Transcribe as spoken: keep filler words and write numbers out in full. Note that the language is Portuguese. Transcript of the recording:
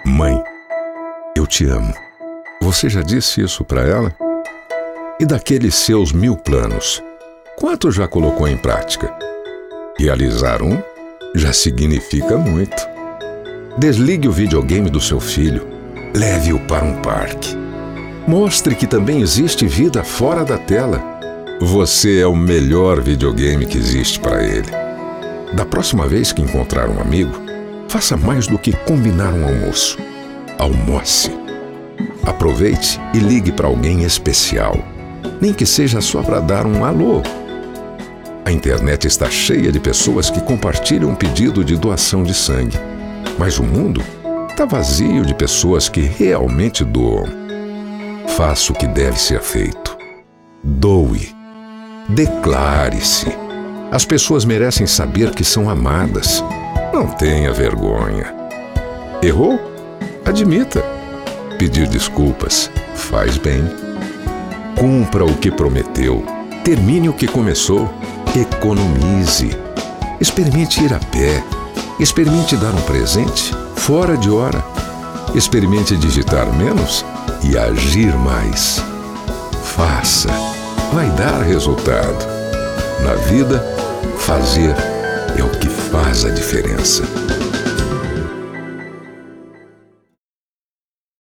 Mãe, eu te amo. Você já disse isso para ela? E daqueles seus mil planos, quantos já colocou em prática? Realizar um já significa muito. Desligue o videogame do seu filho. Leve-o para um parque. Mostre que também existe vida fora da tela. Você é o melhor videogame que existe para ele. Da próxima vez que encontrar um amigo, faça mais do que combinar um almoço. Almoce. Aproveite e ligue para alguém especial. Nem que seja só para dar um alô. A internet está cheia de pessoas que compartilham um pedido de doação de sangue. Mas o mundo está vazio de pessoas que realmente doam. Faça o que deve ser feito. Doe. Declare-se. As pessoas merecem saber que são amadas. Não tenha vergonha. Errou? Admita. Pedir desculpas faz bem. Cumpra o que prometeu. Termine o que começou. Economize. Experimente ir a pé. Experimente dar um presente fora de hora. Experimente digitar menos e agir mais. Faça. Vai dar resultado. Na vida, fazer é o que faz a diferença.